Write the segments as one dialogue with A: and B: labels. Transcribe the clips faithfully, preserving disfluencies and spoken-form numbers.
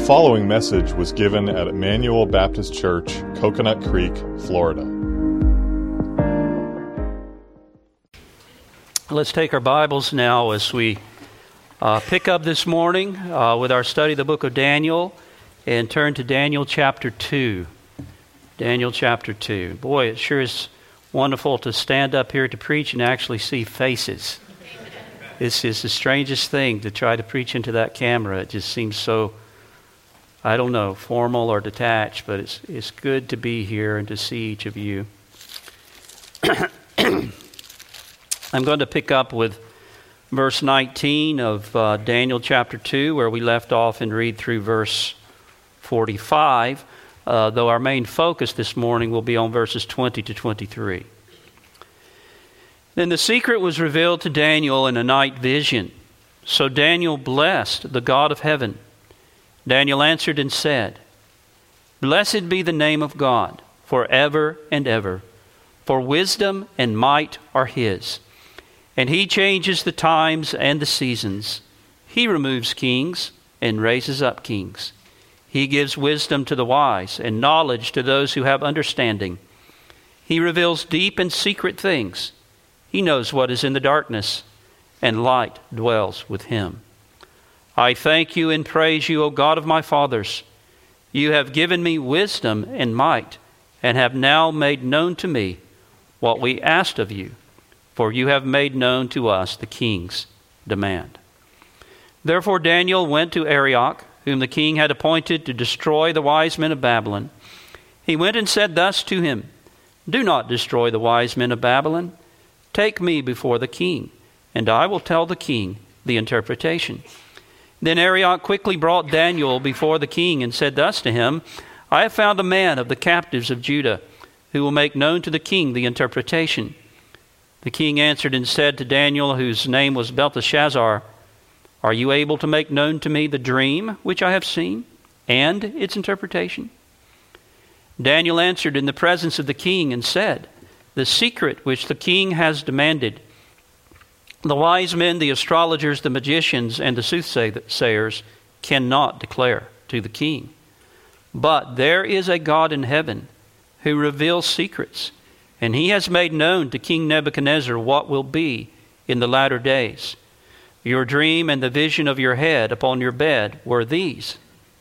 A: following message was given at Emmanuel Baptist Church, Coconut Creek, Florida.
B: Let's take our Bibles now as we uh, pick up this morning uh, with our study of the book of Daniel and turn to Daniel chapter two. Daniel chapter two. Boy, it sure is wonderful to stand up here to preach and actually see faces. This is the strangest thing to try to preach into that camera. It just seems so, I don't know, formal or detached, but it's it's good to be here and to see each of you. I'm going to pick up with verse nineteen of uh, Daniel chapter two, where we left off, and read through verse forty-five, uh, though our main focus this morning will be on verses twenty to twenty-three. Then the secret was revealed to Daniel in a night vision. So Daniel blessed the God of heaven. Daniel answered and said, "Blessed be the name of God forever and ever, for wisdom and might are His. And He changes the times and the seasons. He removes kings and raises up kings. He gives wisdom to the wise and knowledge to those who have understanding. He reveals deep and secret things. He knows what is in the darkness, and light dwells with Him. I thank you and praise you, O God of my fathers. You have given me wisdom and might, and have now made known to me what we asked of you, for you have made known to us the king's demand." Therefore Daniel went to Arioch, whom the king had appointed to destroy the wise men of Babylon. He went and said thus to him, "Do not destroy the wise men of Babylon. Take me before the king, and I will tell the king the interpretation." Then Arioch quickly brought Daniel before the king and said thus to him, "I have found a man of the captives of Judah, who will make known to the king the interpretation." The king answered and said to Daniel, whose name was Belteshazzar, "Are you able to make known to me the dream which I have seen, and its interpretation?" Daniel answered in the presence of the king and said, "The secret which the king has demanded, the wise men, the astrologers, the magicians, and the soothsayers cannot declare to the king. But there is a God in heaven who reveals secrets, and He has made known to King Nebuchadnezzar what will be in the latter days. Your dream and the vision of your head upon your bed were these.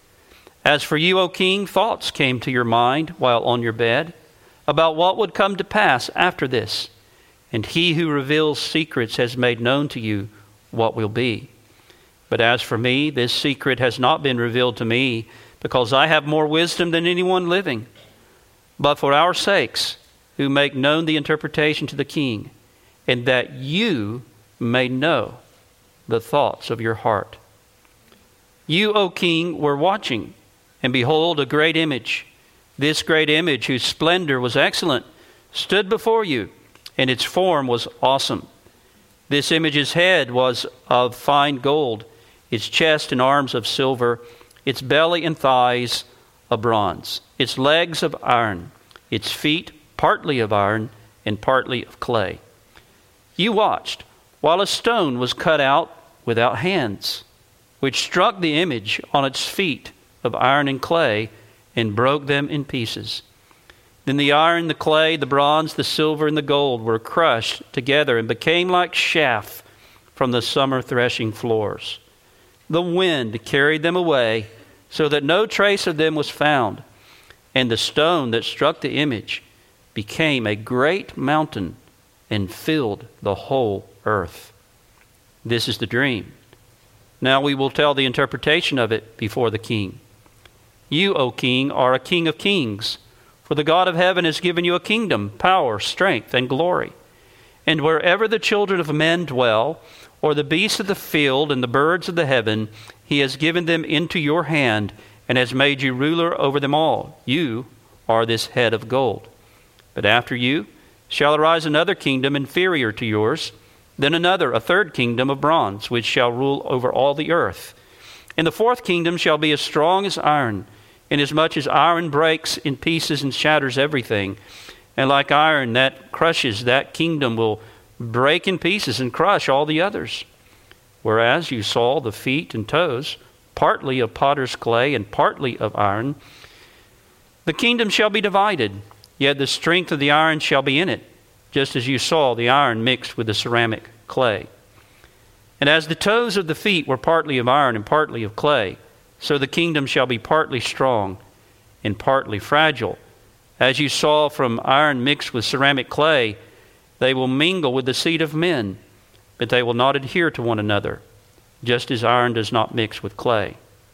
B: As for you, O king, thoughts came to your mind while on your bed about what would come to pass after this. And He who reveals secrets has made known to you what will be. But as for me, this secret has not been revealed to me, because I have more wisdom than anyone living. But for our sakes, who make known the interpretation to the king, and that you may know the thoughts of your heart. You, O king, were watching, and behold, a great image. This great image, whose splendor was excellent, stood before you, and its form was awesome. This image's head was of fine gold, its chest and arms of silver, its belly and thighs of bronze, its legs of iron, its feet partly of iron and partly of clay. You watched while a stone was cut out without hands, which struck the image on its feet of iron and clay and broke them in pieces. Then the iron, the clay, the bronze, the silver, and the gold were crushed together and became like chaff from the summer threshing floors. The wind carried them away so that no trace of them was found. And the stone that struck the image became a great mountain and filled the whole earth. This is the dream. Now we will tell the interpretation of it before the king. You, O king, are a king of kings. For the God of heaven has given you a kingdom, power, strength, and glory. And wherever the children of men dwell, or the beasts of the field and the birds of the heaven, He has given them into your hand, and has made you ruler over them all. You are this head of gold. But after you shall arise another kingdom inferior to yours, then another, a third kingdom of bronze, which shall rule over all the earth. And the fourth kingdom shall be as strong as iron, inasmuch as iron breaks in pieces and shatters everything. And like iron that crushes, that kingdom will break in pieces and crush all the others. Whereas you saw the feet and toes partly of potter's clay and partly of iron. The kingdom shall be divided, yet the strength of the iron shall be in it, just as you saw the iron mixed with the ceramic clay. And as the toes of the feet were partly of iron and partly of clay, so the kingdom shall be partly strong and partly fragile. As you saw from iron mixed with ceramic clay, they will mingle with the seed of men, but they will not adhere to one another, just as iron does not mix with clay.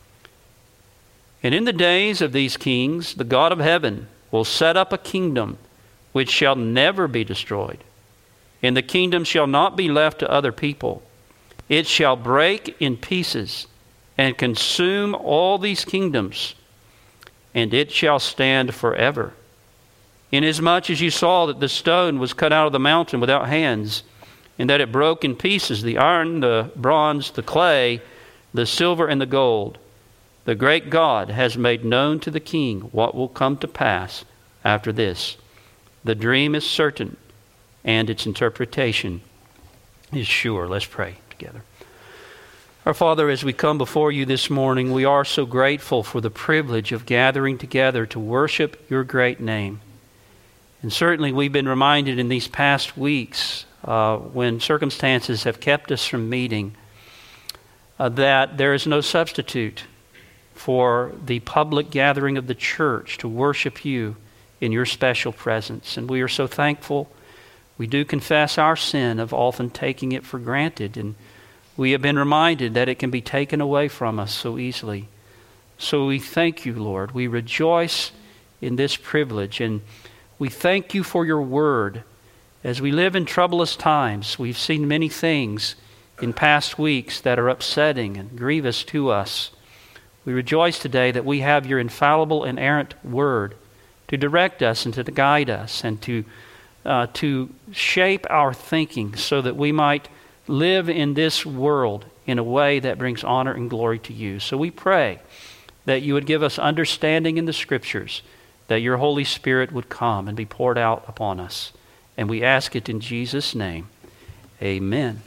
B: And in the days of these kings, the God of heaven will set up a kingdom which shall never be destroyed. And the kingdom shall not be left to other people. It shall break in pieces and consume all these kingdoms, and it shall stand forever. Inasmuch as you saw that the stone was cut out of the mountain without hands, and that it broke in pieces the iron, the bronze, the clay, the silver, and the gold, the great God has made known to the king what will come to pass after this. The dream is certain, and its interpretation is sure. Let's pray together. Our Father, as we come before you this morning, we are so grateful for the privilege of gathering together to worship your great name. And certainly we've been reminded in these past weeks, uh, when circumstances have kept us from meeting, uh, that there is no substitute for the public gathering of the church to worship you in your special presence. And we are so thankful. We do confess our sin of often taking it for granted, and we have been reminded that it can be taken away from us so easily. So we thank you, Lord. We rejoice in this privilege, and we thank you for your word. As we live in troublous times, we've seen many things in past weeks that are upsetting and grievous to us. We rejoice today that we have your infallible, inerrant word to direct us and to guide us and to uh, to shape our thinking so that we might live in this world in a way that brings honor and glory to you. So we pray that you would give us understanding in the Scriptures, that your Holy Spirit would come and be poured out upon us. And we ask it in Jesus' name. Amen.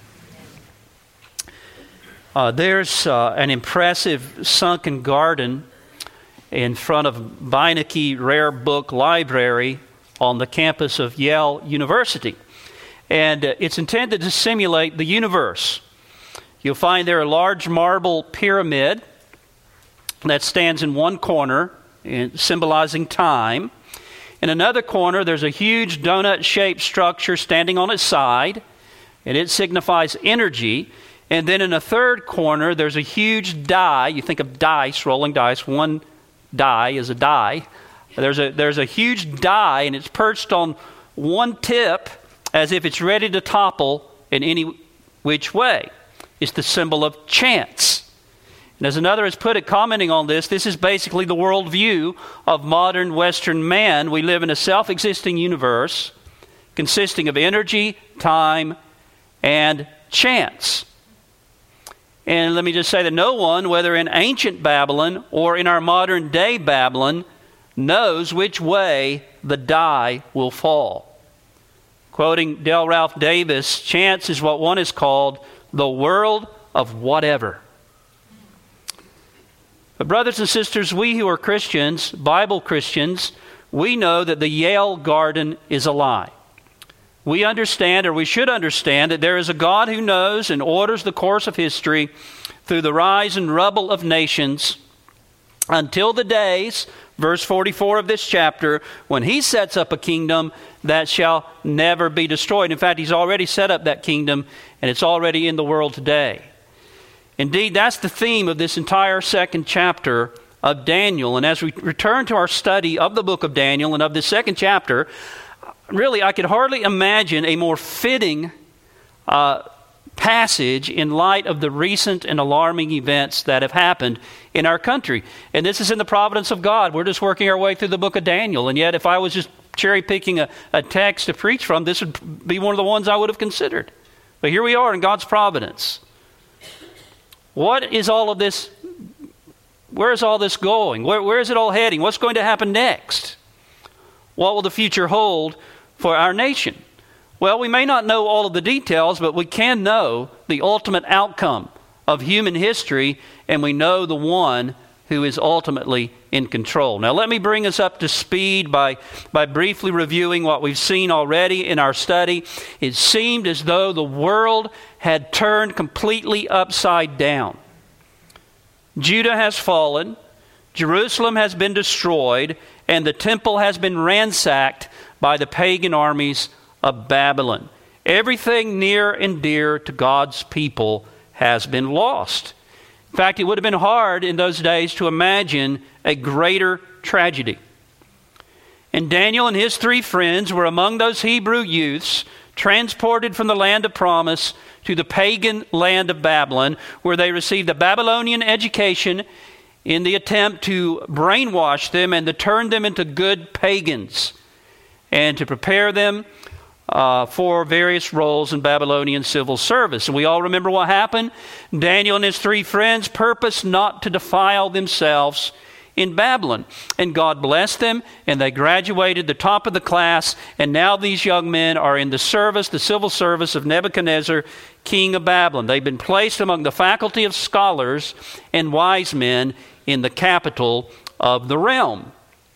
B: Uh, there's uh, an impressive sunken garden in front of Beinecke Rare Book Library on the campus of Yale University. And uh, it's intended to simulate the universe. You'll find there a large marble pyramid that stands in one corner, symbolizing time. In another corner, there's a huge donut-shaped structure standing on its side, and it signifies energy. And then in a third corner, there's a huge die. You think of dice, rolling dice. One die is a die. There's a, there's a huge die, and it's perched on one tip as if it's ready to topple in any which way. It's the symbol of chance. And as another has put it, commenting on this, this is basically the worldview of modern Western man. We live in a self-existing universe consisting of energy, time, and chance. And let me just say that no one, whether in ancient Babylon or in our modern day Babylon, knows which way the die will fall. Quoting Del Ralph Davis, chance is what one has called the world of whatever. But brothers and sisters, we who are Christians, Bible Christians, we know that the Yale Garden is a lie. We understand, or we should understand, that there is a God who knows and orders the course of history through the rise and rubble of nations until the days, verse forty-four of this chapter, when he sets up a kingdom that shall never be destroyed. In fact, he's already set up that kingdom, and it's already in the world today. Indeed, that's the theme of this entire second chapter of Daniel. And as we return to our study of the book of Daniel and of this second chapter, really I could hardly imagine a more fitting uh, passage in light of the recent and alarming events that have happened in our country. And this is in the providence of God. We're just working our way through the book of Daniel. And yet if I was just cherry picking a, a text to preach from, this would be one of the ones I would have considered. But here we are in God's providence. What is all of this? Where is all this going? Where, where is it all heading? What's going to happen next? What will the future hold for our nation? Well, we may not know all of the details, but we can know the ultimate outcome of human history, and we know the one who is ultimately in control. Now let me bring us up to speed by, by briefly reviewing what we've seen already in our study. It seemed as though the world had turned completely upside down. Judah has fallen, Jerusalem has been destroyed, and the temple has been ransacked by the pagan armies of Babylon. Everything near and dear to God's people has been lost. In fact, it would have been hard in those days to imagine a greater tragedy. And Daniel and his three friends were among those Hebrew youths transported from the land of promise to the pagan land of Babylon, where they received a Babylonian education in the attempt to brainwash them and to turn them into good pagans and to prepare them Uh, for various roles in Babylonian civil service. And we all remember what happened. Daniel and his three friends purposed not to defile themselves in Babylon. And God blessed them, and they graduated the top of the class, and now these young men are in the service, the civil service of Nebuchadnezzar, king of Babylon. They've been placed among the faculty of scholars and wise men in the capital of the realm.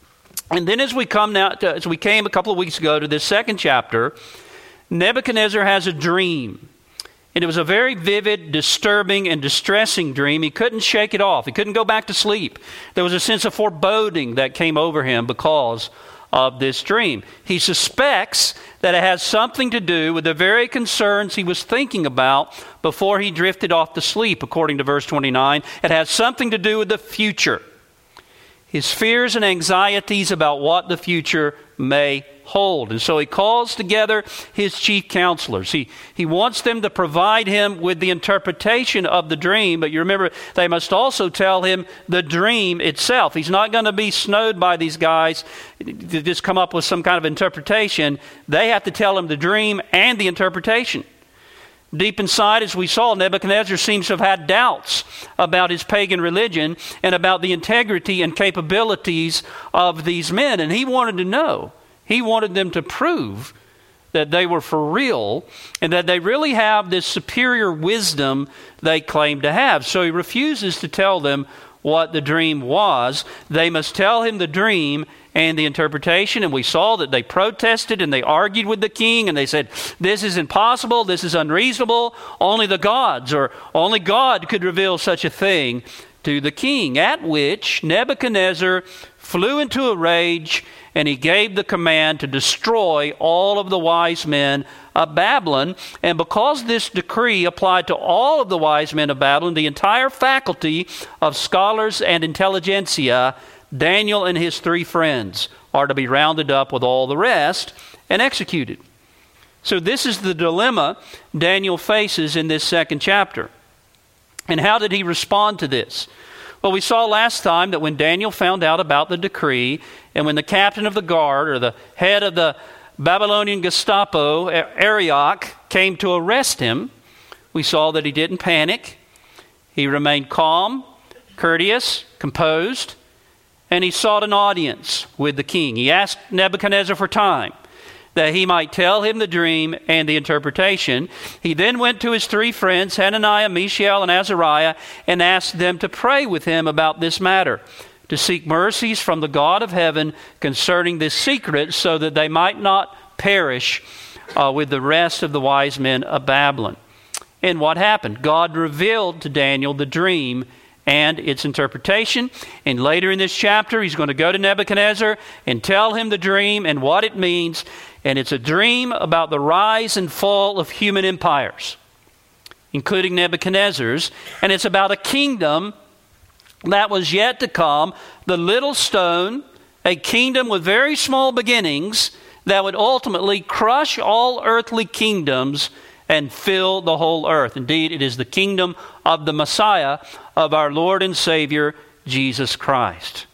B: And then as we come now, to, as we came a couple of weeks ago to this second chapter, Nebuchadnezzar has a dream. And it was a very vivid, disturbing, and distressing dream. He couldn't shake it off. He couldn't go back to sleep. There was a sense of foreboding that came over him because of this dream. He suspects that it has something to do with the very concerns he was thinking about before he drifted off to sleep, according to verse twenty-nine. It has something to do with the future. His fears and anxieties about what the future may hold. And so he calls together his chief counselors. He, he wants them to provide him with the interpretation of the dream, but you remember they must also tell him the dream itself. He's not going to be snowed by these guys to just come up with some kind of interpretation. They have to tell him the dream and the interpretation. Deep inside, as we saw, Nebuchadnezzar seems to have had doubts about his pagan religion and about the integrity and capabilities of these men. And he wanted to know. He wanted them to prove that they were for real and that they really have this superior wisdom they claim to have. So he refuses to tell them what the dream was. They must tell him the dream and the interpretation. And we saw that they protested and they argued with the king and they said, this is impossible, this is unreasonable, only the gods or only God could reveal such a thing to the king. At which Nebuchadnezzar flew into a rage and he gave the command to destroy all of the wise men of Babylon. And because this decree applied to all of the wise men of Babylon, the entire faculty of scholars and intelligentsia, Daniel and his three friends are to be rounded up with all the rest and executed. So this is the dilemma Daniel faces in this second chapter. And how did he respond to this? Well, we saw last time that when Daniel found out about the decree, and when the captain of the guard or the head of the Babylonian Gestapo, Arioch, came to arrest him, we saw that he didn't panic. He remained calm, courteous, composed, and he sought an audience with the king. He asked Nebuchadnezzar for time that he might tell him the dream and the interpretation. He then went to his three friends, Hananiah, Mishael, and Azariah, and asked them to pray with him about this matter, to seek mercies from the God of heaven concerning this secret, so that they might not perish uh, with the rest of the wise men of Babylon. And what happened? God revealed to Daniel the dream and its interpretation. And later in this chapter, he's going to go to Nebuchadnezzar and tell him the dream and what it means. And it's a dream about the rise and fall of human empires, including Nebuchadnezzar's. And it's about a kingdom that was yet to come, the little stone, a kingdom with very small beginnings that would ultimately crush all earthly kingdoms and fill the whole earth. Indeed, it is the kingdom of the Messiah, of our Lord and Savior, Jesus Christ.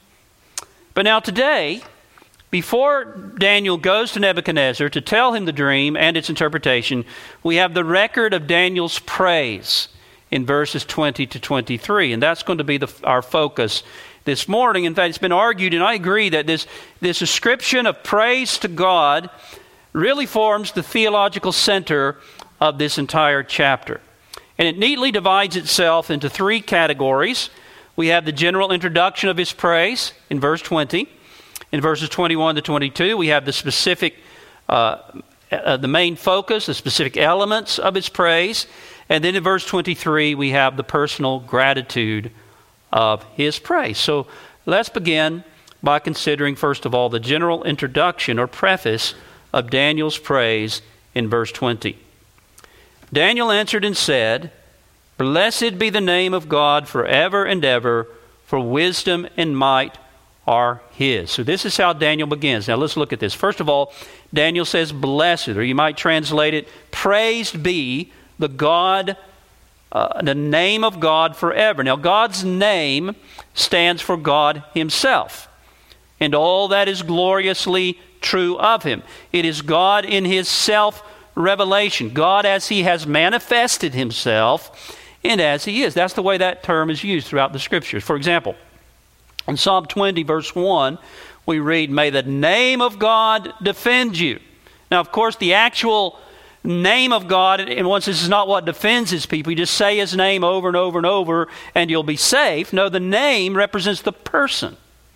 B: But now today, before Daniel goes to Nebuchadnezzar to tell him the dream and its interpretation, we have the record of Daniel's praise in verses twenty to twenty-three. And that's going to be the, our focus this morning. In fact, it's been argued, and I agree, that this, this ascription of praise to God really forms the theological center of this entire chapter. And it neatly divides itself into three categories. We have the general introduction of his praise in verse twenty. In verses twenty-one to twenty-two, we have the specific, uh, uh, the main focus, the specific elements of his praise. And then in verse twenty-three, we have the personal gratitude of his praise. So let's begin by considering, first of all, the general introduction or preface of Daniel's praise in verse twenty. Daniel answered and said, "Blessed be the name of God forever and ever, for wisdom and might are his." So this is how Daniel begins. Now let's look at this. First of all, Daniel says, "Blessed," or you might translate it, "Praised be the God, uh, the name of God forever." Now God's name stands for God himself, and all that is gloriously true of him. It is God in his self-revelation, God as he has manifested himself and as he is. That's the way that term is used throughout the Scriptures. For example, in Psalm twenty, verse one, we read, "May the name of God defend you." Now, of course, the actual name of God, and once this is not what defends his people, you just say his name over and over and over and you'll be safe. No, the name represents the person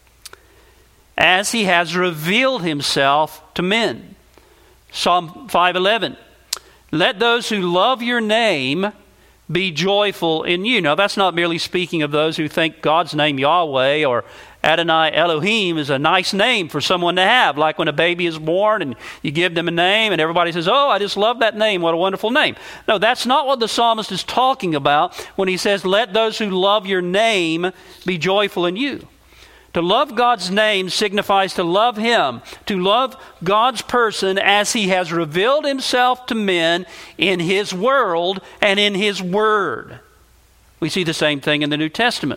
B: as he has revealed himself to men. Psalm five eleven, "Let those who love your name be joyful in you." Now that's not merely speaking of those who think God's name Yahweh or Adonai Elohim is a nice name for someone to have, like when a baby is born and you give them a name and everybody says, "Oh, I just love that name, what a wonderful name." No, that's not what the psalmist is talking about when he says, "Let those who love your name be joyful in you." To love God's name signifies to love him, to love God's person as he has revealed himself to men in his world and in his word. We see the same thing in the New Testament.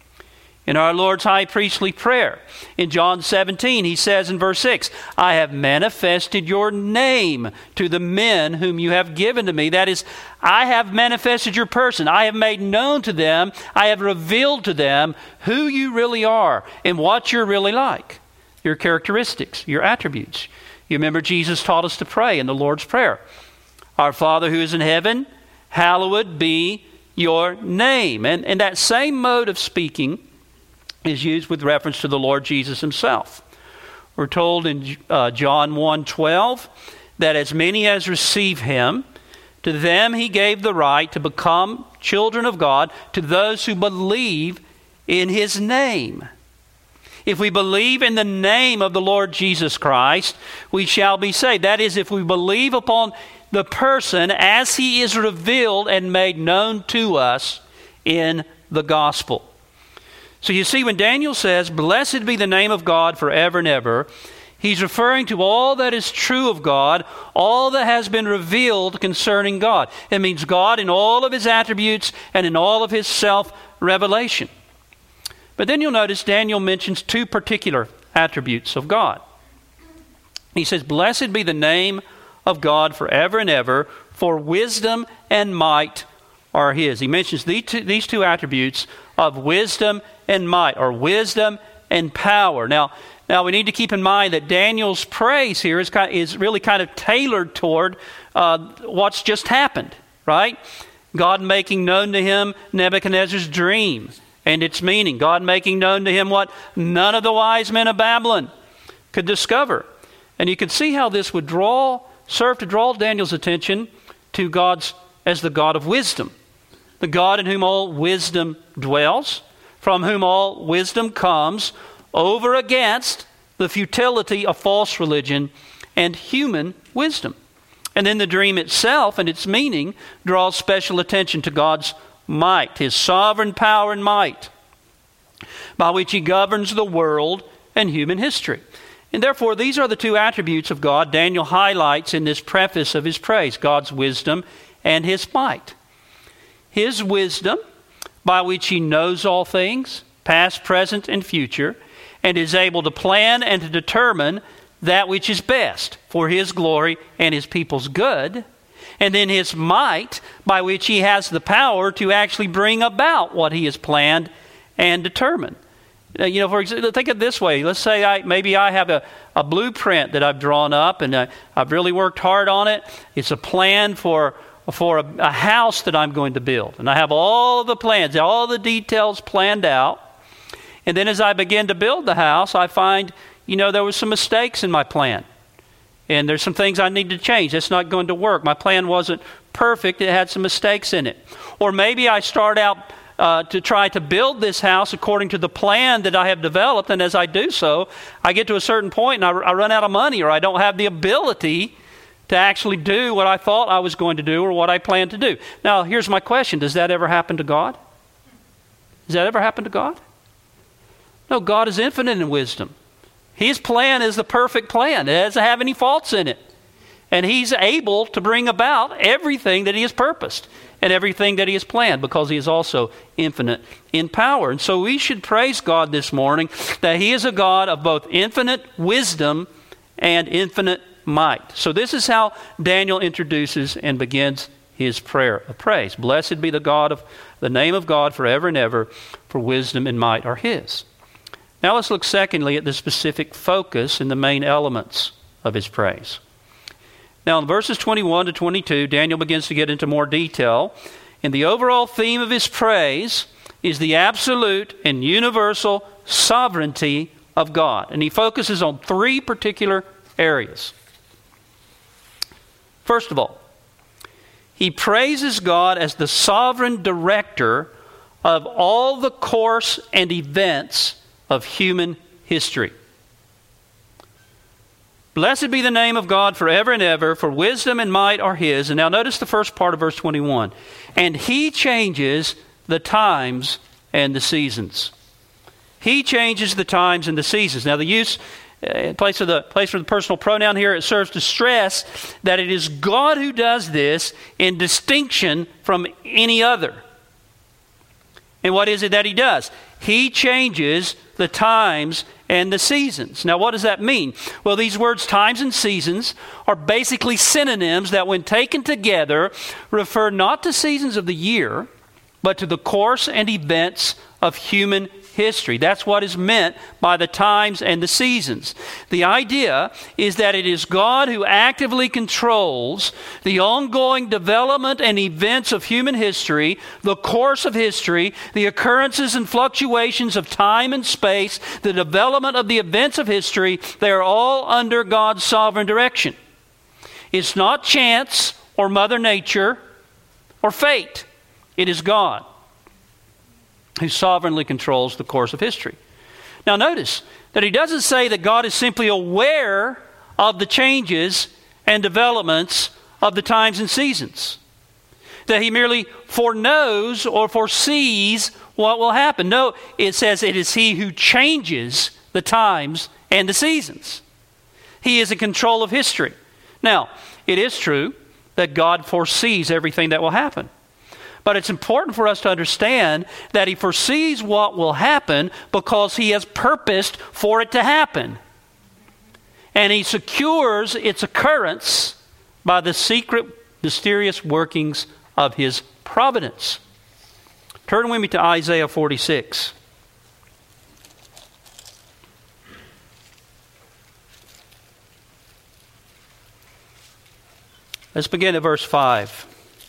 B: In our Lord's high priestly prayer, in John seventeen, he says in verse six, "I have manifested your name to the men whom you have given to me." That is, I have manifested your person. I have made known to them, I have revealed to them who you really are and what you're really like, your characteristics, your attributes. You remember Jesus taught us to pray in the Lord's Prayer. "Our Father who is in heaven, hallowed be your name." And, and that same mode of speaking is used with reference to the Lord Jesus himself. We're told in uh, John one twelve that as many as receive him, to them he gave the right to become children of God, to those who believe in his name. If we believe in the name of the Lord Jesus Christ, we shall be saved. That is, if we believe upon the person as he is revealed and made known to us in the gospel. So you see, when Daniel says, "Blessed be the name of God forever and ever," he's referring to all that is true of God, all that has been revealed concerning God. It means God in all of his attributes and in all of his self-revelation. But then you'll notice Daniel mentions two particular attributes of God. He says, "Blessed be the name of God forever and ever, for wisdom and might are his." He mentions these two, these two attributes of wisdom and might, or wisdom and power. Now, now we need to keep in mind that Daniel's praise here is kind of, is really kind of tailored toward uh, what's just happened, right? God making known to him Nebuchadnezzar's dream and its meaning. God making known to him what none of the wise men of Babylon could discover. And you can see how this would draw, serve to draw Daniel's attention to God's as the God of wisdom, the God in whom all wisdom dwells, from whom all wisdom comes, over against the futility of false religion and human wisdom. And then the dream itself and its meaning draws special attention to God's might, his sovereign power and might, by which he governs the world and human history. And therefore, these are the two attributes of God Daniel highlights in this preface of his praise: God's wisdom and his might. His wisdom, by which he knows all things, past, present, and future, and is able to plan and to determine that which is best for his glory and his people's good. And then his might, by which he has the power to actually bring about what he has planned and determined. Uh, you know, for example, think of it this way. Let's say I maybe I have a, a blueprint that I've drawn up, and uh, I've really worked hard on it. It's a plan for for a, a house that I'm going to build. And I have all the plans, all the details planned out. And then as I begin to build the house, I find, you know, there were some mistakes in my plan. And there's some things I need to change. It's not going to work. My plan wasn't perfect. It had some mistakes in it. Or maybe I start out uh, to try to build this house according to the plan that I have developed. And as I do so, I get to a certain point and I, I run out of money, or I don't have the ability to actually do what I thought I was going to do or what I planned to do. Now, here's my question. Does that ever happen to God? Does that ever happen to God? No, God is infinite in wisdom. His plan is the perfect plan. It doesn't have any faults in it. And He's able to bring about everything that He has purposed and everything that He has planned, because He is also infinite in power. And so we should praise God this morning that He is a God of both infinite wisdom and infinite might. So this is how Daniel introduces and begins his prayer of praise. Blessed be the God of the name of God forever and ever, for wisdom and might are His. Now let's look secondly at the specific focus and the main elements of his praise. Now in verses twenty-one to twenty-two, Daniel begins to get into more detail. And the overall theme of his praise is the absolute and universal sovereignty of God. And he focuses on three particular areas. First of all, he praises God as the sovereign director of all the course and events of human history. Blessed be the name of God forever and ever, for wisdom and might are His. And now notice the first part of verse twenty-one. And He changes the times and the seasons. He changes the times and the seasons. Now the use In place of the place for the personal pronoun here, it serves to stress that it is God who does this in distinction from any other. And what is it that He does? He changes the times and the seasons. Now, what does that mean? Well, these words, times and seasons, are basically synonyms that, when taken together, refer not to seasons of the year, but to the course and events of human history. That's what is meant by the times and the seasons. The idea is that it is God who actively controls the ongoing development and events of human history, the course of history, the occurrences and fluctuations of time and space, the development of the events of history. They are all under God's sovereign direction. It's not chance or Mother Nature or fate. It is God who sovereignly controls the course of history. Now notice that he doesn't say that God is simply aware of the changes and developments of the times and seasons, that he merely foreknows or foresees what will happen. No, it says it is he who changes the times and the seasons. He is in control of history. Now, it is true that God foresees everything that will happen. But it's important for us to understand that He foresees what will happen because He has purposed for it to happen. And He secures its occurrence by the secret, mysterious workings of His providence. Turn with me to Isaiah forty-six. Let's begin at verse five.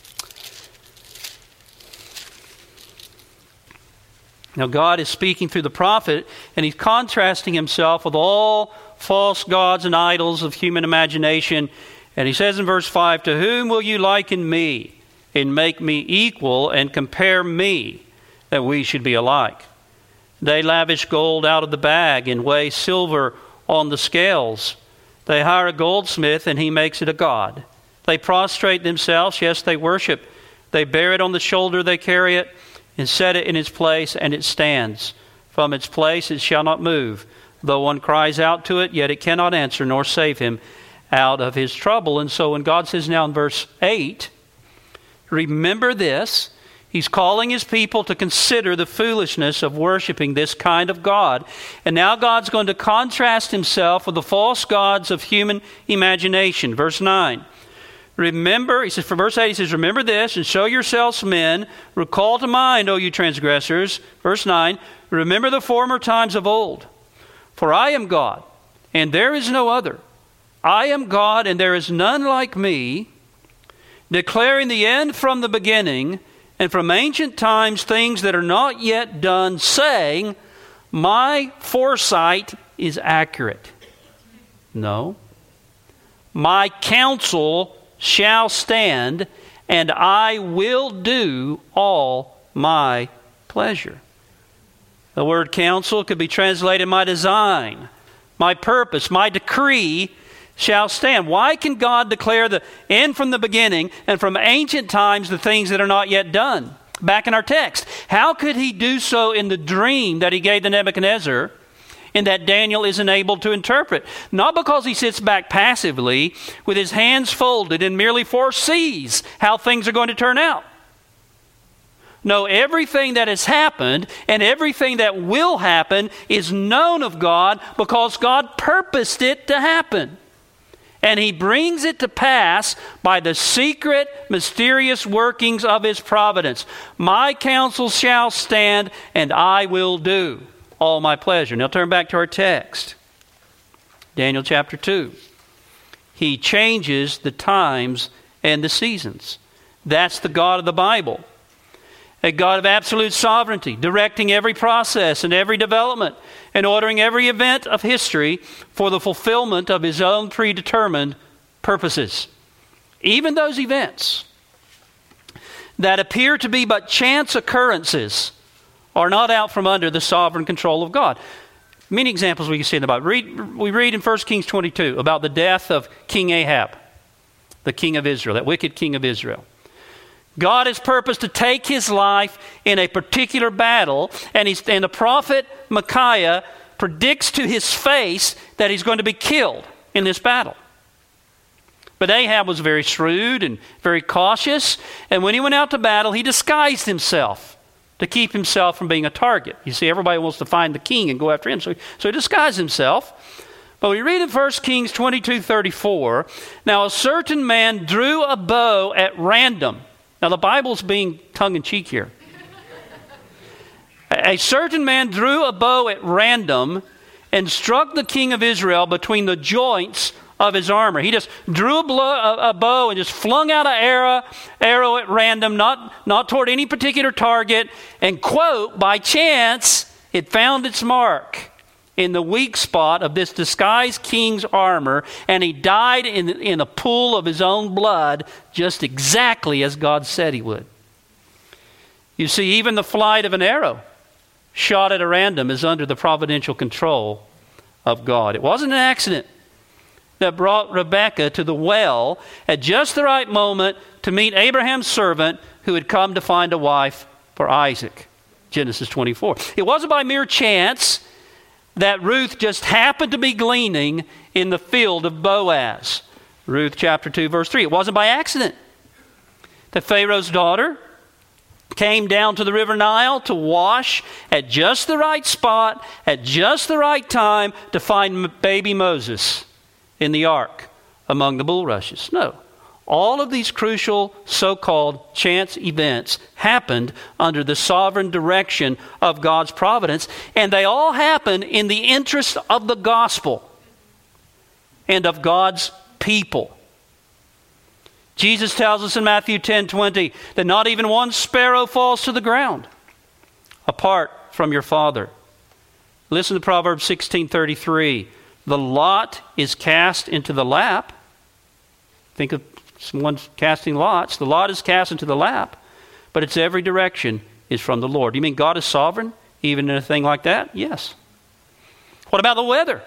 B: Now God is speaking through the prophet, and He's contrasting Himself with all false gods and idols of human imagination. And He says in verse five, "To whom will you liken me, and make me equal, and compare me, that we should be alike? They lavish gold out of the bag, and weigh silver on the scales. They hire a goldsmith, and he makes it a god. They prostrate themselves, yes, they worship. They bear it on the shoulder, they carry it, and set it in its place, and it stands. From its place it shall not move. Though one cries out to it, yet it cannot answer, nor save him out of his trouble." And so when God says now in verse eight, remember this, He's calling His people to consider the foolishness of worshiping this kind of God. And now God's going to contrast Himself with the false gods of human imagination. Verse nine. Remember, he says, for verse eight, he says, "Remember this, and show yourselves men. Recall to mind, O you transgressors." Verse nine, "Remember the former times of old. For I am God, and there is no other. I am God, and there is none like me. declaring the end from the beginning, and from ancient times things that are not yet done, saying, my foresight is accurate. No. My counsel shall stand, and I will do all my pleasure. The word counsel could be translated my design, my purpose, my decree shall stand. Why can God declare the end from the beginning and from ancient times the things that are not yet done? Back in our text, how could he do so in the dream that he gave to Nebuchadnezzar and that Daniel isn't able to interpret? Not because he sits back passively with his hands folded and merely foresees how things are going to turn out. No, everything that has happened and everything that will happen is known of God because God purposed it to happen. And he brings it to pass by the secret, mysterious workings of his providence. My counsel shall stand, and I will do all my pleasure. Now turn back to our text. Daniel chapter two. He changes the times and the seasons. That's the God of the Bible. A God of absolute sovereignty, directing every process and every development and ordering every event of history for the fulfillment of his own predetermined purposes. Even those events that appear to be but chance occurrences are not out from under the sovereign control of God. Many examples we can see in the Bible. Read, we read in First Kings twenty-two about the death of King Ahab, the king of Israel, that wicked king of Israel. God has purposed to take his life in a particular battle, and, he's, and the prophet Micaiah predicts to his face that he's going to be killed in this battle. But Ahab was very shrewd and very cautious, and when he went out to battle, he disguised himself to keep himself from being a target. You see, everybody wants to find the king and go after him, so, so he disguised himself. But we read in First Kings twenty-two thirty-four, now a certain man drew a bow at random. Now, the Bible's being tongue-in-cheek here. A certain man drew a bow at random and struck the king of Israel between the joints of his armor. He just drew a, blow, a, a bow and just flung out an arrow, arrow at random, not, not toward any particular target. And, quote, by chance, it found its mark in the weak spot of this disguised king's armor, and he died in, in a pool of his own blood, just exactly as God said he would. You see, even the flight of an arrow shot at a random is under the providential control of God. It wasn't an accident that brought Rebekah to the well at just the right moment to meet Abraham's servant who had come to find a wife for Isaac. Genesis twenty-four. It wasn't by mere chance that Ruth just happened to be gleaning in the field of Boaz. Ruth chapter two, verse three. It wasn't by accident that Pharaoh's daughter came down to the river Nile to wash at just the right spot, at just the right time to find baby Moses in the ark among the bulrushes. No. All of these crucial so-called chance events happened under the sovereign direction of God's providence, and they all happen in the interest of the gospel and of God's people. Jesus tells us in Matthew ten twenty that not even one sparrow falls to the ground apart from your Father. Listen to Proverbs sixteen thirty-three. The lot is cast into the lap. Think of someone's casting lots. The lot is cast into the lap, but its every direction is from the Lord. You mean God is sovereign even in a thing like that? Yes. What about the weather?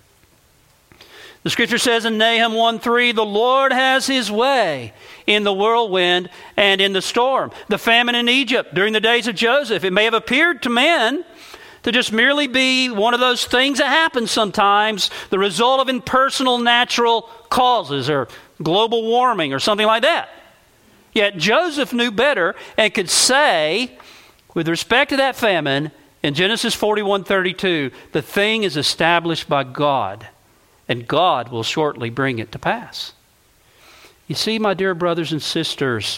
B: The scripture says in Nahum one three, the Lord has his way in the whirlwind and in the storm. The famine in Egypt during the days of Joseph, it may have appeared to men to just merely be one of those things that happen sometimes, the result of impersonal natural causes or global warming or something like that. Yet Joseph knew better and could say, with respect to that famine, in Genesis forty-one thirty-two, the thing is established by God, and God will shortly bring it to pass. You see, my dear brothers and sisters,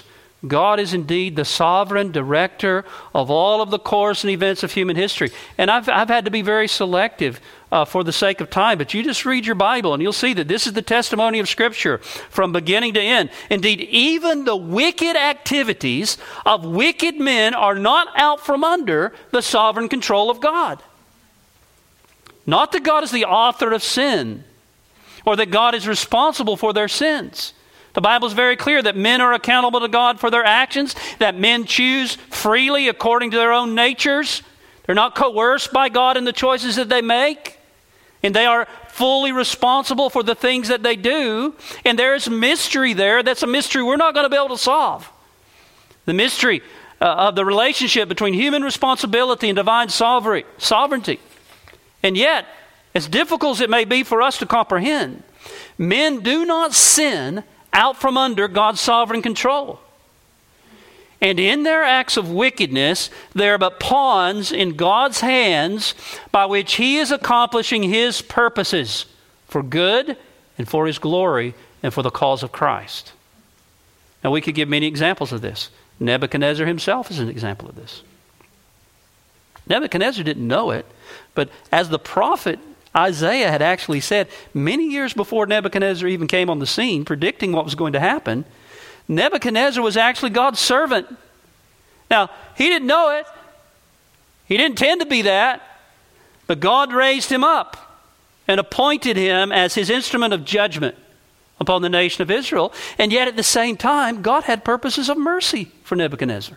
B: God is indeed the sovereign director of all of the course and events of human history. And I've, I've had to be very selective uh, for the sake of time, but you just read your Bible and you'll see that this is the testimony of Scripture from beginning to end. Indeed, even the wicked activities of wicked men are not out from under the sovereign control of God. Not that God is the author of sin, or that God is responsible for their sins. The Bible is very clear that men are accountable to God for their actions, that men choose freely according to their own natures. They're not coerced by God in the choices that they make. And they are fully responsible for the things that they do. And there is mystery there. That's a mystery we're not going to be able to solve. The mystery uh, of the relationship between human responsibility and divine sovereignty. And yet, as difficult as it may be for us to comprehend, men do not sin out from under God's sovereign control. And in their acts of wickedness, they are but pawns in God's hands by which He is accomplishing His purposes for good and for His glory and for the cause of Christ. Now, we could give many examples of this. Nebuchadnezzar himself is an example of this. Nebuchadnezzar didn't know it, but as the prophet Isaiah had actually said many years before Nebuchadnezzar even came on the scene, predicting what was going to happen, Nebuchadnezzar was actually God's servant. Now, he didn't know it. He didn't intend to be that. But God raised him up and appointed him as His instrument of judgment upon the nation of Israel. And yet at the same time, God had purposes of mercy for Nebuchadnezzar.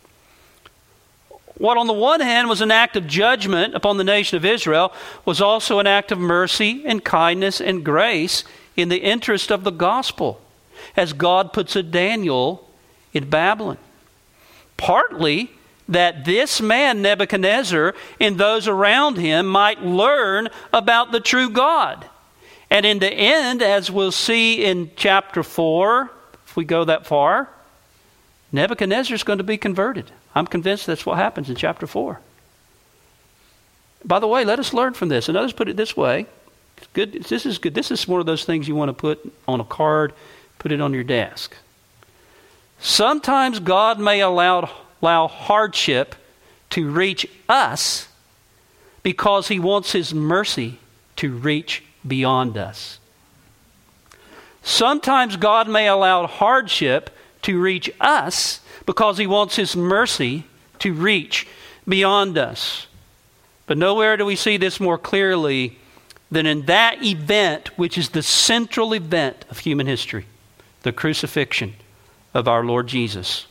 B: What on the one hand was an act of judgment upon the nation of Israel was also an act of mercy and kindness and grace in the interest of the gospel, as God puts a Daniel in Babylon. Partly that this man Nebuchadnezzar and those around him might learn about the true God. And in the end, as we'll see in chapter four, if we go that far, Nebuchadnezzar is going to be converted. I'm convinced that's what happens in chapter four. By the way, let us learn from this. And others put it this way. It's good. This is good. This is one of those things you want to put on a card, put it on your desk. Sometimes God may allow, allow hardship to reach us because He wants His mercy to reach beyond us. Sometimes God may allow hardship to reach us because He wants His mercy to reach beyond us. But nowhere do we see this more clearly than in that event, which is the central event of human history, the crucifixion of our Lord Jesus.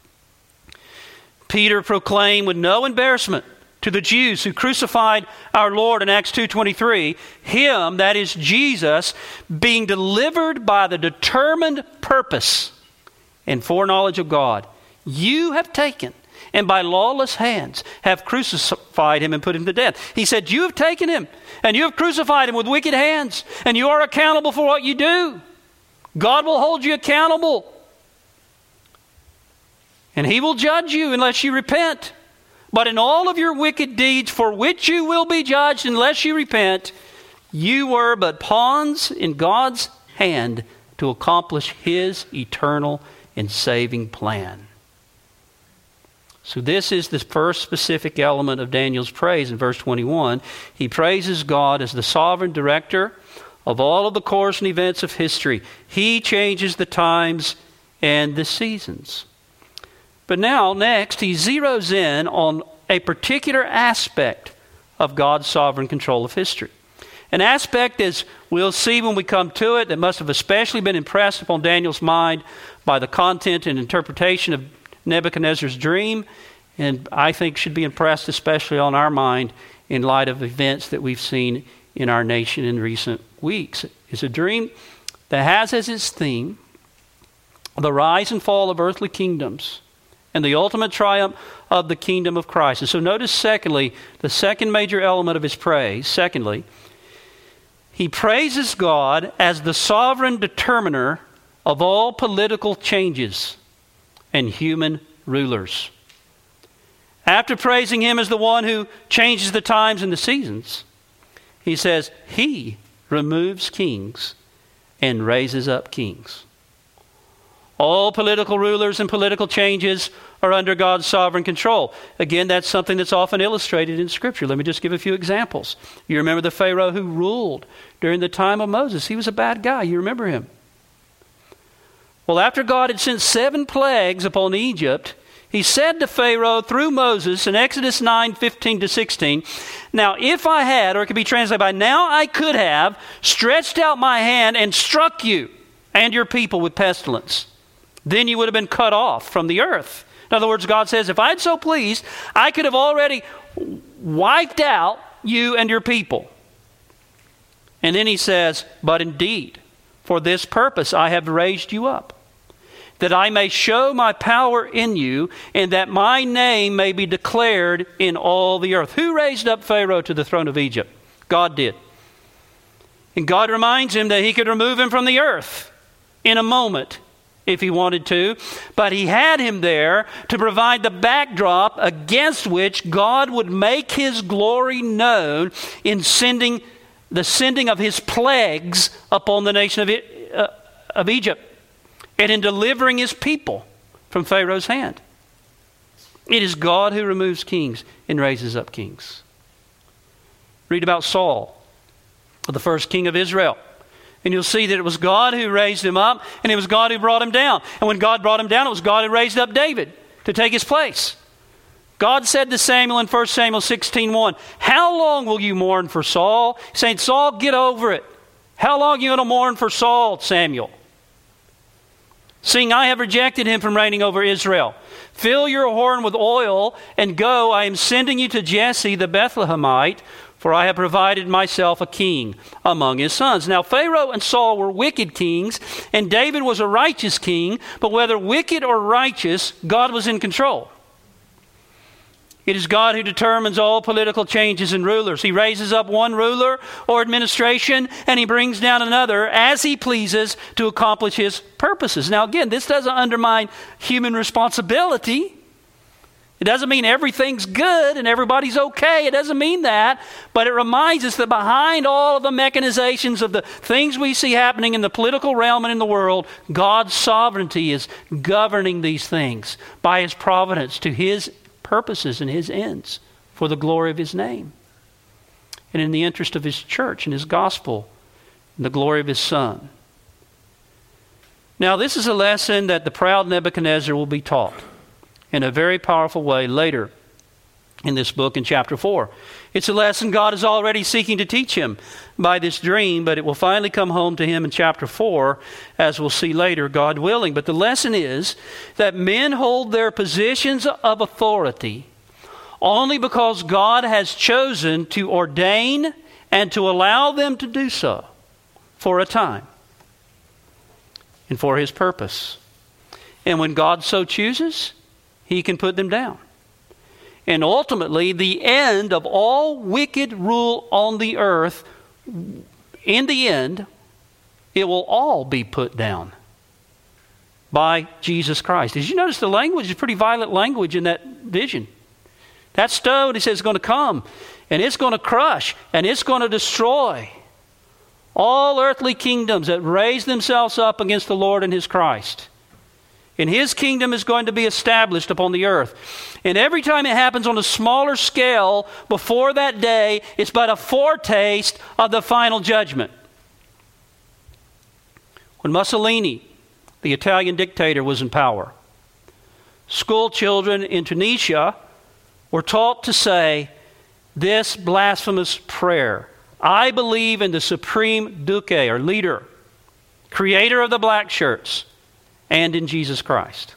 B: Peter proclaimed with no embarrassment to the Jews who crucified our Lord in Acts two twenty-three, Him, that is Jesus, being delivered by the determined purpose and foreknowledge of God, you have taken, and by lawless hands have crucified Him and put Him to death. He said, you have taken Him, and you have crucified Him with wicked hands, and you are accountable for what you do. God will hold you accountable. And He will judge you unless you repent. But in all of your wicked deeds for which you will be judged unless you repent, you were but pawns in God's hand to accomplish His eternal and saving plan. So this is the first specific element of Daniel's praise in verse twenty-one. He praises God as the sovereign director of all of the course and events of history. He changes the times and the seasons. But now, next, he zeroes in on a particular aspect of God's sovereign control of history. An aspect, as we'll see when we come to it, that must have especially been impressed upon Daniel's mind by the content and interpretation of Nebuchadnezzar's dream, and I think should be impressed especially on our mind in light of events that we've seen in our nation in recent weeks. It's a dream that has as its theme the rise and fall of earthly kingdoms and the ultimate triumph of the kingdom of Christ. And so notice, secondly, the second major element of his praise, secondly, he praises God as the sovereign determiner of all political changes and human rulers. After praising Him as the one who changes the times and the seasons, he says, He removes kings and raises up kings. All political rulers and political changes are under God's sovereign control. Again, that's something that's often illustrated in Scripture. Let me just give a few examples. You remember the Pharaoh who ruled during the time of Moses. He was a bad guy. You remember him. Well, after God had sent seven plagues upon Egypt, he said to Pharaoh through Moses in Exodus nine, fifteen to sixteen, "Now if I had," or it could be translated by, "Now I could have stretched out my hand and struck you and your people with pestilence. Then you would have been cut off from the earth." In other words, God says, if I had so pleased, I could have already wiped out you and your people. And then he says, "But indeed, for this purpose I have raised you up, that I may show my power in you, and that my name may be declared in all the earth." Who raised up Pharaoh to the throne of Egypt? God did. And God reminds him that he could remove him from the earth in a moment if he wanted to. But he had him there to provide the backdrop against which God would make his glory known in sending the sending of his plagues upon the nation of, uh, of Egypt, and in delivering his people from Pharaoh's hand. It is God who removes kings and raises up kings. Read about Saul, the first king of Israel, and you'll see that it was God who raised him up, and it was God who brought him down. And when God brought him down, it was God who raised up David to take his place. God said to Samuel in First Samuel sixteen one, "How long will you mourn for Saul?" Saying, "Saul, get over it. How long are you going to mourn for Saul, Samuel? Seeing I have rejected him from reigning over Israel. Fill your horn with oil and go. I am sending you to Jesse the Bethlehemite, for I have provided myself a king among his sons." Now Pharaoh and Saul were wicked kings, and David was a righteous king, but whether wicked or righteous, God was in control. It is God who determines all political changes in rulers. He raises up one ruler or administration, and he brings down another as he pleases to accomplish his purposes. Now again, this doesn't undermine human responsibility. It doesn't mean everything's good and everybody's okay. It doesn't mean that. But it reminds us that behind all of the mechanizations of the things we see happening in the political realm and in the world, God's sovereignty is governing these things by his providence to his purposes and his ends for the glory of his name and in the interest of his church and his gospel and the glory of his Son. Now, this is a lesson that the proud Nebuchadnezzar will be taught in a very powerful way later in this book in chapter four. It's a lesson God is already seeking to teach him by this dream, but it will finally come home to him in chapter four, as we'll see later, God willing. But the lesson is that men hold their positions of authority only because God has chosen to ordain and to allow them to do so for a time and for his purpose. And when God so chooses, he can put them down. And ultimately, the end of all wicked rule on the earth, in the end, it will all be put down by Jesus Christ. As you notice, the language is pretty violent language in that vision. That stone, he says, is going to come, and it's going to crush, and it's going to destroy all earthly kingdoms that raise themselves up against the Lord and his Christ. And his kingdom is going to be established upon the earth. And every time it happens on a smaller scale before that day, it's but a foretaste of the final judgment. When Mussolini, the Italian dictator, was in power, school children in Tunisia were taught to say this blasphemous prayer: "I believe in the supreme duce, or leader, creator of the black shirts, and in Jesus Christ."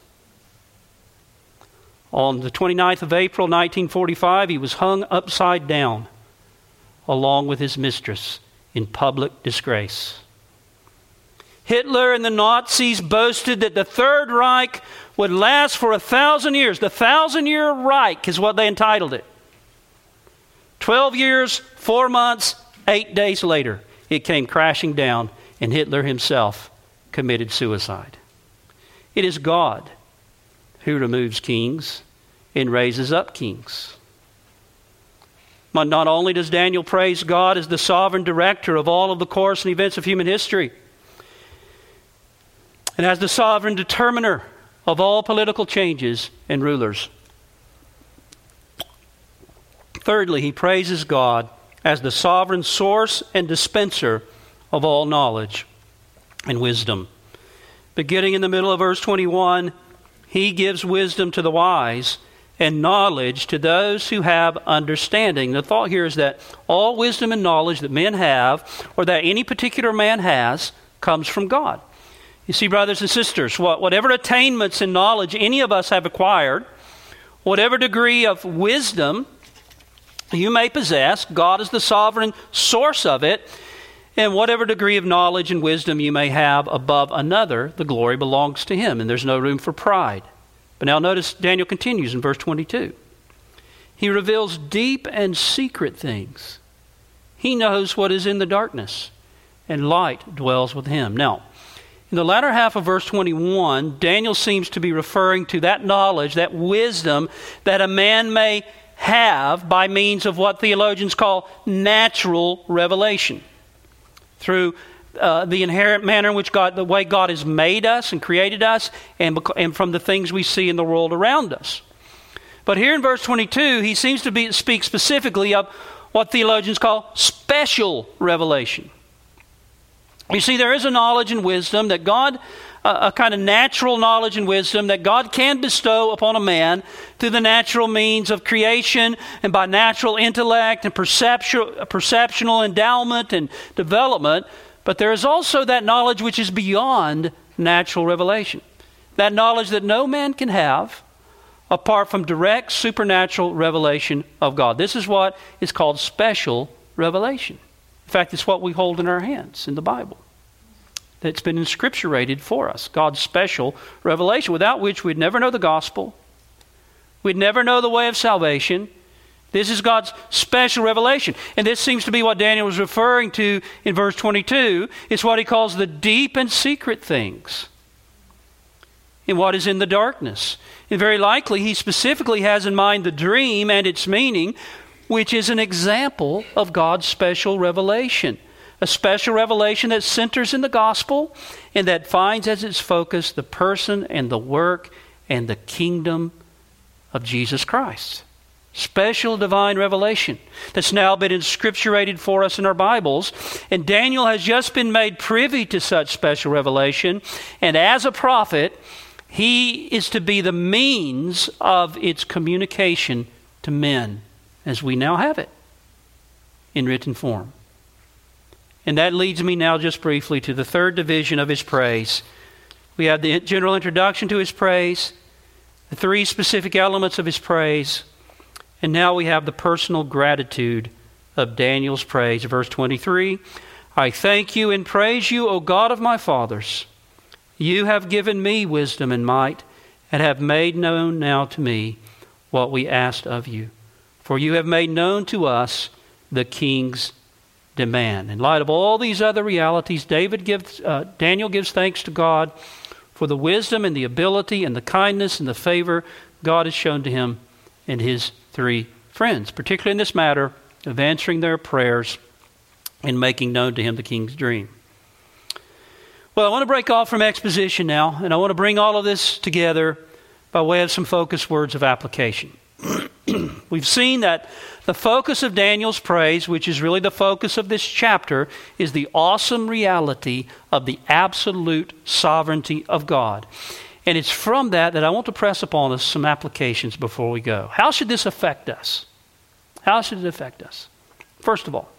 B: On the twenty-ninth of April, nineteen forty-five, he was hung upside down along with his mistress in public disgrace. Hitler and the Nazis boasted that the Third Reich would last for a thousand years. The thousand-year Reich is what they entitled it. Twelve years, four months, eight days later, it came crashing down, and Hitler himself committed suicide. It is God who removes kings and raises up kings. But not only does Daniel praise God as the sovereign director of all of the course and events of human history, and as the sovereign determiner of all political changes and rulers. Thirdly, he praises God as the sovereign source and dispenser of all knowledge and wisdom. Beginning in the middle of verse twenty-one, he gives wisdom to the wise and knowledge to those who have understanding. The thought here is that all wisdom and knowledge that men have, or that any particular man has, comes from God. You see, brothers and sisters, what, whatever attainments and knowledge any of us have acquired, whatever degree of wisdom you may possess, God is the sovereign source of it, and whatever degree of knowledge and wisdom you may have above another, the glory belongs to him, and there's no room for pride. But now notice Daniel continues in verse twenty-two. He reveals deep and secret things. He knows what is in the darkness, and light dwells with him. Now, in the latter half of verse twenty-one, Daniel seems to be referring to that knowledge, that wisdom that a man may have by means of what theologians call natural revelation. Through uh, the inherent manner in which God, the way God has made us and created us, and, bec- and from the things we see in the world around us. But here in verse twenty-two, he seems to be, speak specifically of what theologians call special revelation. You see, there is a knowledge and wisdom that God, uh, a kind of natural knowledge and wisdom that God can bestow upon a man through the natural means of creation and by natural intellect and perceptual, perceptional endowment and development. But there is also that knowledge which is beyond natural revelation. That knowledge that no man can have apart from direct supernatural revelation of God. This is what is called special revelation. In fact, it's what we hold in our hands in the Bible. That's been inscripturated for us. God's special revelation, without which we'd never know the gospel. We'd never know the way of salvation. This is God's special revelation. And this seems to be what Daniel was referring to in verse twenty-two. It's what he calls the deep and secret things, in what is in the darkness. And very likely he specifically has in mind the dream and its meaning, which is an example of God's special revelation. A special revelation that centers in the gospel and that finds as its focus the person and the work and the kingdom of Jesus Christ. Special divine revelation that's now been inscripturated for us in our Bibles. And Daniel has just been made privy to such special revelation. And as a prophet, he is to be the means of its communication to men, as we now have it in written form. And that leads me now just briefly to the third division of his praise. We have the general introduction to his praise, the three specific elements of his praise, and now we have the personal gratitude of Daniel's praise. Verse twenty-three, I thank you and praise you, O God of my fathers. You have given me wisdom and might, and have made known now to me what we asked of you. For you have made known to us the king's demand. In light of all these other realities, David gives, uh, Daniel gives thanks to God for the wisdom and the ability and the kindness and the favor God has shown to him and his three friends, particularly in this matter of answering their prayers and making known to him the king's dream. Well, I want to break off from exposition now, and I want to bring all of this together by way of some focused words of application. We've seen that the focus of Daniel's praise, which is really the focus of this chapter, is the awesome reality of the absolute sovereignty of God. And it's from that that I want to press upon us some applications before we go. How should this affect us? How should it affect us? First of all,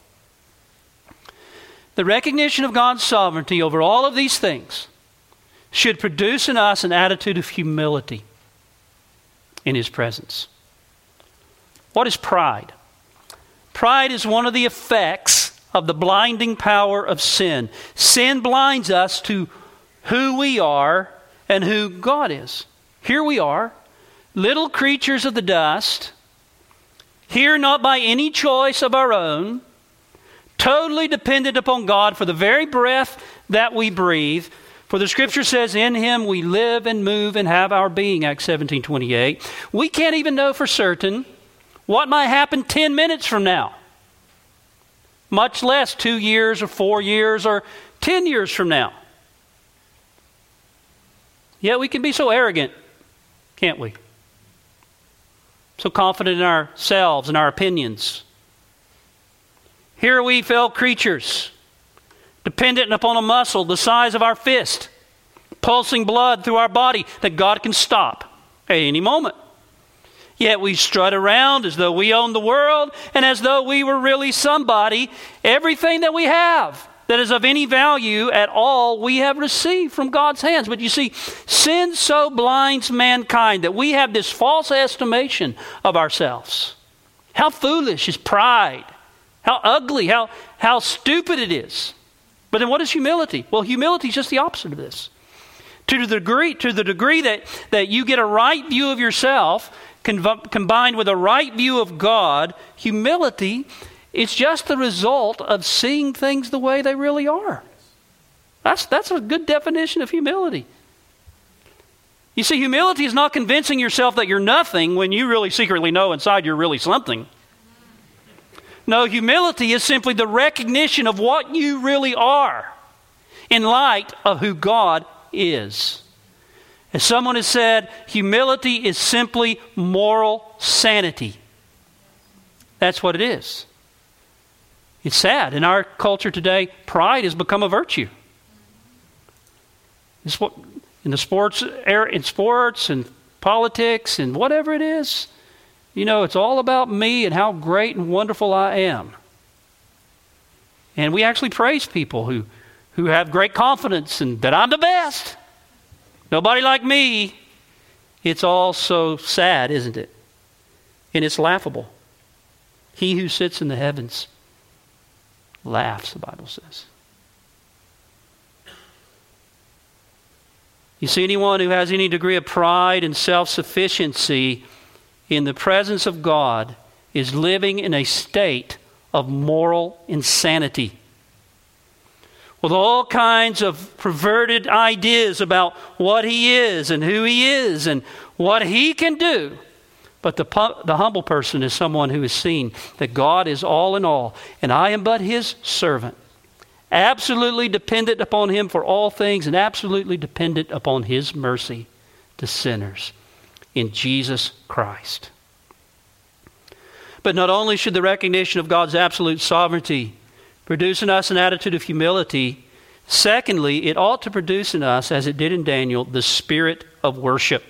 B: the recognition of God's sovereignty over all of these things should produce in us an attitude of humility in his presence. What is pride? Pride is one of the effects of the blinding power of sin. Sin blinds us to who we are and who God is. Here we are, little creatures of the dust, here not by any choice of our own, totally dependent upon God for the very breath that we breathe. For the Scripture says, in him we live and move and have our being, Acts seventeen twenty-eight. We can't even know for certain what might happen ten minutes from now, much less two years or four years or ten years from now. Yet we can be so arrogant, can't we? So confident in ourselves and our opinions. Here we fell creatures, dependent upon a muscle the size of our fist, pulsing blood through our body that God can stop at any moment. Yet we strut around as though we own the world and as though we were really somebody. Everything that we have that is of any value at all, we have received from God's hands. But you see, sin so blinds mankind that we have this false estimation of ourselves. How foolish is pride. How ugly, how, how stupid it is. But then what is humility? Well, humility is just the opposite of this. To the degree, to the degree that, that you get a right view of yourself, conv- combined with a right view of God, humility is just the result of seeing things the way they really are. That's, that's a good definition of humility. You see, humility is not convincing yourself that you're nothing when you really secretly know inside you're really something. No, humility is simply the recognition of what you really are in light of who God is. As someone has said, humility is simply moral sanity. That's what it is. It's sad. In our culture today, pride has become a virtue. It's what, in the sports era, in sports and politics and whatever it is, you know, it's all about me and how great and wonderful I am. And we actually praise people who, who have great confidence and that I'm the best. Nobody like me. It's all so sad, isn't it? And it's laughable. He who sits in the heavens laughs, the Bible says. You see, anyone who has any degree of pride and self-sufficiency in the presence of God is living in a state of moral insanity, with all kinds of perverted ideas about what he is and who he is and what he can do. But the, the humble person is someone who has seen that God is all in all, and I am but his servant, absolutely dependent upon him for all things and absolutely dependent upon his mercy to sinners in Jesus Christ. But not only should the recognition of God's absolute sovereignty produce in us an attitude of humility, secondly, it ought to produce in us, as it did in Daniel, the spirit of worship.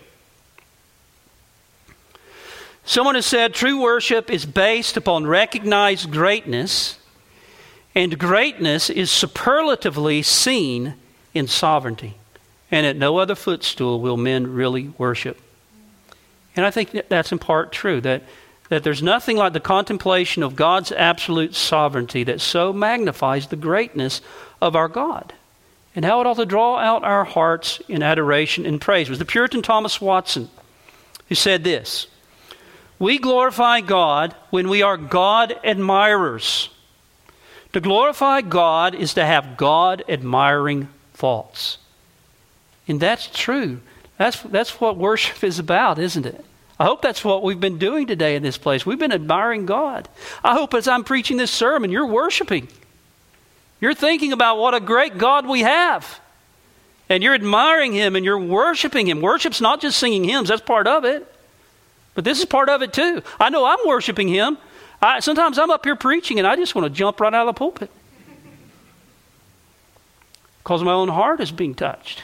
B: Someone has said true worship is based upon recognized greatness, and greatness is superlatively seen in sovereignty. And at no other footstool will men really worship. And I think that's in part true, that, that there's nothing like the contemplation of God's absolute sovereignty that so magnifies the greatness of our God and how it ought to draw out our hearts in adoration and praise. It was the Puritan Thomas Watson who said this: "We glorify God when we are God admirers. To glorify God is to have God admiring thoughts." And that's true. That's, that's what worship is about, isn't it? I hope that's what we've been doing today in this place. We've been admiring God. I hope as I'm preaching this sermon, you're worshiping. You're thinking about what a great God we have. And you're admiring him and you're worshiping him. Worship's not just singing hymns. That's part of it. But this is part of it too. I know I'm worshiping him. I, sometimes I'm up here preaching and I just want to jump right out of the pulpit. Because my own heart is being touched.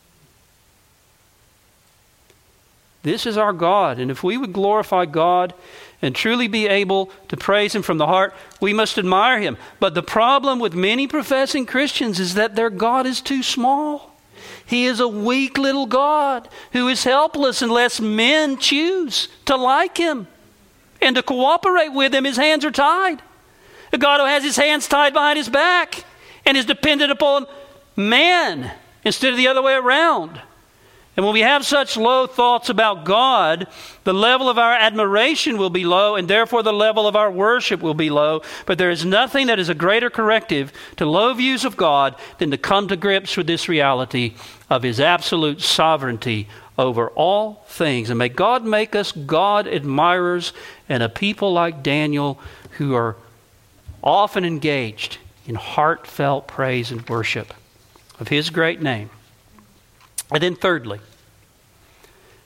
B: This is our God, and if we would glorify God and truly be able to praise him from the heart, we must admire him. But the problem with many professing Christians is that their God is too small. He is a weak little God who is helpless unless men choose to like him and to cooperate with him. His hands are tied. A God who has his hands tied behind his back and is dependent upon man instead of the other way around. And when we have such low thoughts about God, the level of our admiration will be low, and therefore the level of our worship will be low. But there is nothing that is a greater corrective to low views of God than to come to grips with this reality of his absolute sovereignty over all things. And may God make us God admirers and a people like Daniel who are often engaged in heartfelt praise and worship of his great name. And then thirdly,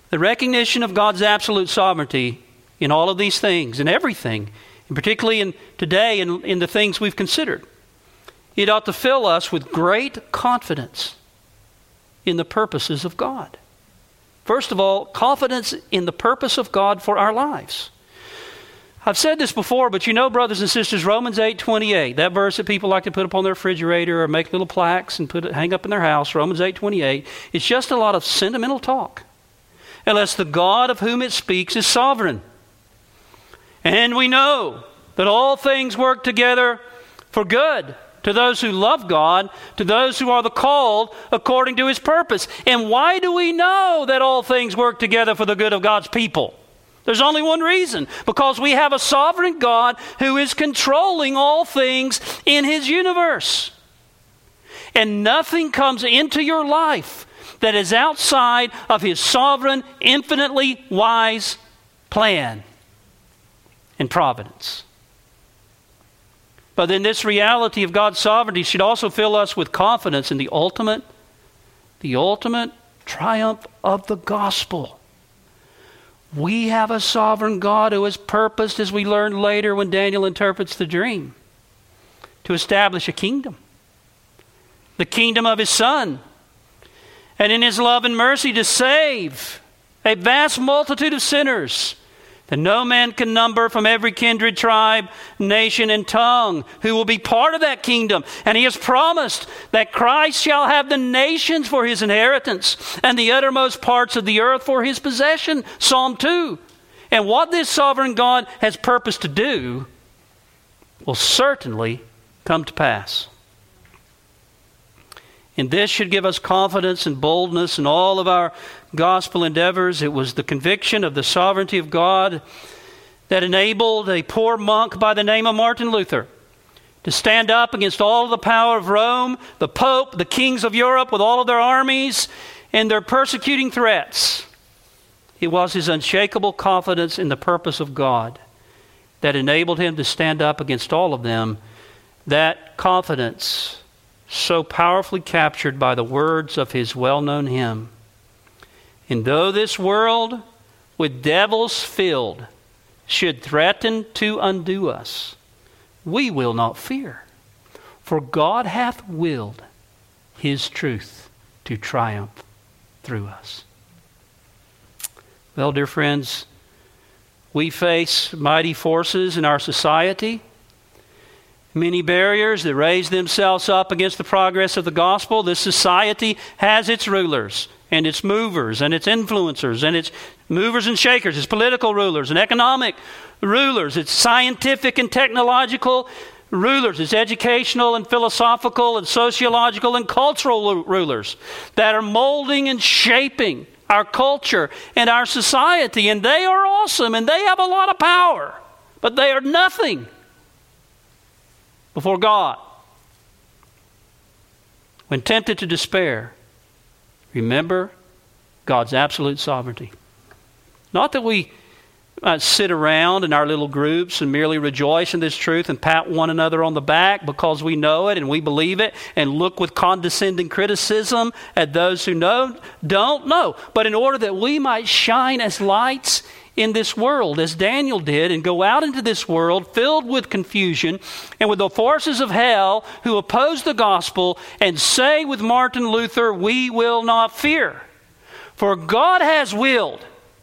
B: The recognition of God's absolute sovereignty in all of these things, in everything, and particularly in today in, in the things we've considered, it ought to fill us with great confidence in the purposes of God. First of all, confidence in the purpose of God for our lives. I've said this before, but you know, brothers and sisters, Romans eight twenty-eight, that verse that people like to put up on their refrigerator or make little plaques and put it, hang up in their house, Romans eight twenty-eight, it's just a lot of sentimental talk. Unless the God of whom it speaks is sovereign. And we know that all things work together for good to those who love God, to those who are the called according to His purpose. And why do we know that all things work together for the good of God's people? There's only one reason. Because we have a sovereign God who is controlling all things in His universe. And nothing comes into your life that is outside of His sovereign, infinitely wise plan and providence. But then this reality of God's sovereignty should also fill us with confidence in the ultimate, the ultimate triumph of the gospel. We have a sovereign God who has purposed, as we learn later when Daniel interprets the dream, to establish a kingdom. The kingdom of His Son. And in His love and mercy to save a vast multitude of sinners that no man can number from every kindred, tribe, nation, and tongue, who will be part of that kingdom. And He has promised that Christ shall have the nations for His inheritance and the uttermost parts of the earth for His possession. Psalm two. And what this sovereign God has purposed to do will certainly come to pass. And this should give us confidence and boldness in all of our gospel endeavors. It was the conviction of the sovereignty of God that enabled a poor monk by the name of Martin Luther to stand up against all of the power of Rome, the Pope, the kings of Europe with all of their armies and their persecuting threats. It was his unshakable confidence in the purpose of God that enabled him to stand up against all of them. That confidence so powerfully captured by the words of his well-known hymn. And though this world with devils filled should threaten to undo us, we will not fear, for God hath willed His truth to triumph through us. Well, dear friends, we face mighty forces in our society, many barriers that raise themselves up against the progress of the gospel. This society has its rulers and its movers and its influencers and its movers and shakers, its political rulers and economic rulers, its scientific and technological rulers, its educational and philosophical and sociological and cultural rulers that are molding and shaping our culture and our society. And they are awesome and they have a lot of power, but they are nothing before God. When tempted to despair, remember God's absolute sovereignty. Not that we uh, sit around in our little groups and merely rejoice in this truth and pat one another on the back because we know it and we believe it and look with condescending criticism at those who know, don't know. But in order that we might shine as lights in this world, as Daniel did, and go out into this world filled with confusion and with the forces of hell who oppose the gospel, and say with Martin Luther, we will not fear. For God has willed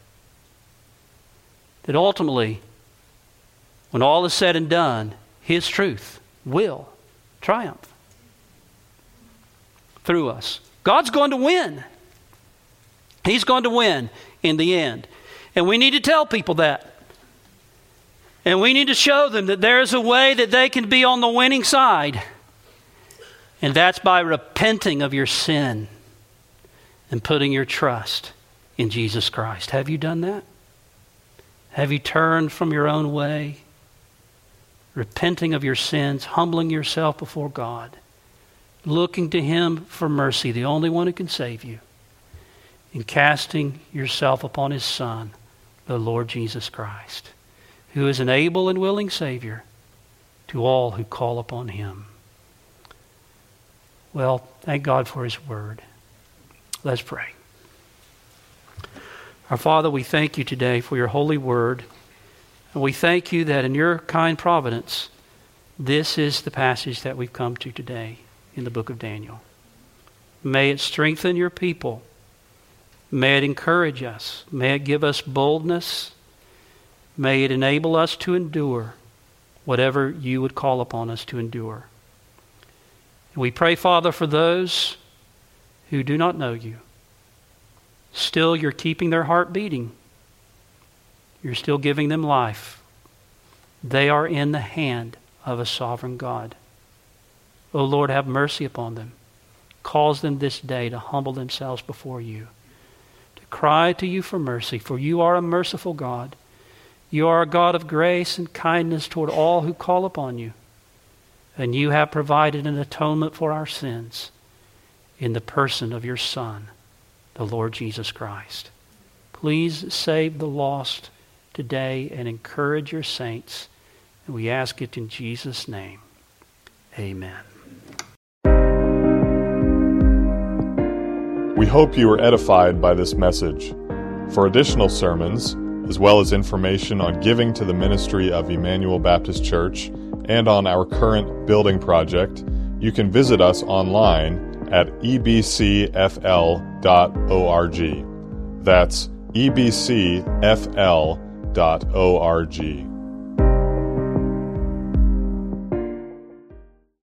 B: that ultimately, when all is said and done, His truth will triumph through us. God's going to win. He's going to win in the end. And we need to tell people that. And we need to show them that there is a way that they can be on the winning side. And that's by repenting of your sin and putting your trust in Jesus Christ. Have you done that? Have you turned from your own way? Repenting of your sins, humbling yourself before God, looking to Him for mercy, the only one who can save you, and casting yourself upon His Son, the Lord Jesus Christ, who is an able and willing Savior to all who call upon Him. Well, thank God for His Word. Let's pray. Our Father, we thank you today for your holy word. And we thank you that in your kind providence, this is the passage that we've come to today in the book of Daniel. May it strengthen your people. May it encourage us. May it give us boldness. May it enable us to endure whatever you would call upon us to endure. And we pray, Father, for those who do not know you. Still, you're keeping their heart beating. You're still giving them life. They are in the hand of a sovereign God. O Lord, have mercy upon them. Cause them this day to humble themselves before you, to cry to you for mercy, for you are a merciful God. You are a God of grace and kindness toward all who call upon you. And you have provided an atonement for our sins in the person of your Son, the Lord Jesus Christ. Please save the lost today and encourage your saints. And we ask it in Jesus' name. Amen.
A: We hope you were edified by this message. For additional sermons, as well as information on giving to the ministry of Emmanuel Baptist Church and on our current building project, you can visit us online at e b c f l dot org. That's e b c f l dot org.